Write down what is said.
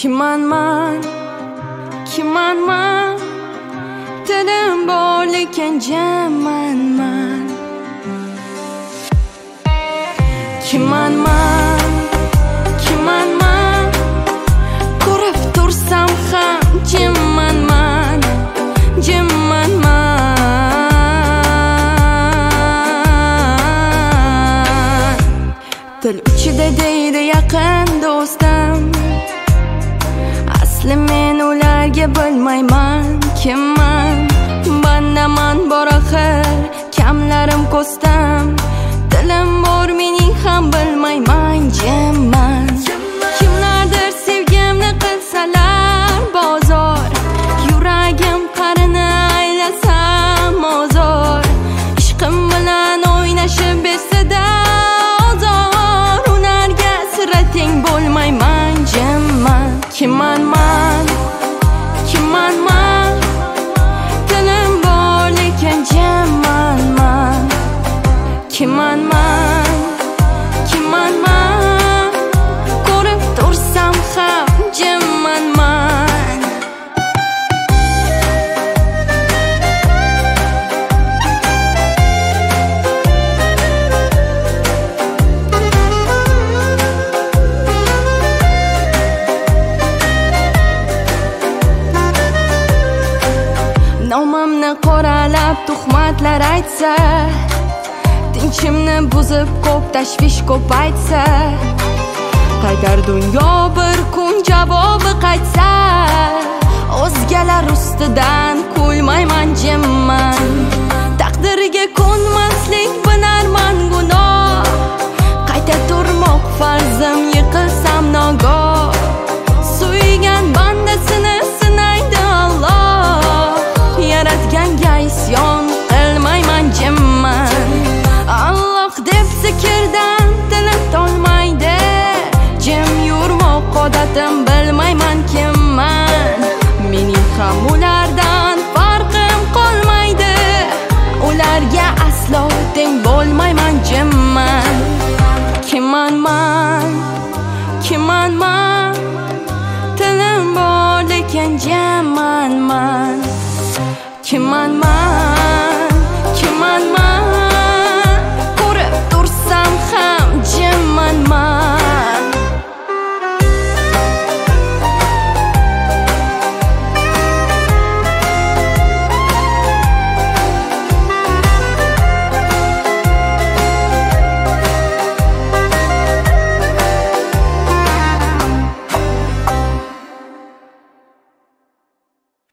Kimman, dilim bor lekin jamman. Kimman, ko'rib tursam ham jimman. Dil uchida deydi yaqin do'stim, asli men ularga bilmayman kimman. Bandaman bor axir, kamlarim ko'stam, dilim bor mening ham bilmayman jimman. Kimlardir sevgimni qilsalar bozor, yuragim qarini aylasam ozor, ishqim bilan o'ynashib besida ozor, ularga sira teng bo'lmayman jimman. Kimman, dilim bor lekin jamman. Kimman, ko'rib tursam ham jimman. Nomimni qoralab tuhmatlar aytsa, tinchimni buzib ko'p tashvish ko'paytsa, qaytar dunyo bir kun javobi qaytsa, o'zgalar ustidan kulmayman jimman. Taqdirga ko'nmaslik bilarman gunoh, qayta turmoq farzim yiqilsam nogoh, suygan bandasini sinaydi Alloh, yaratganga isyon qilmayman jimman. Alloh deb zikrdan tilim to'lmaydi, jim yurmoq odatim, bilmayman kimman. Mening ham ulardan farqim qolmaydi, ularga aslo teng bo'lmayman jimman. Kimman, tilim bor lekin jamman. Kimman,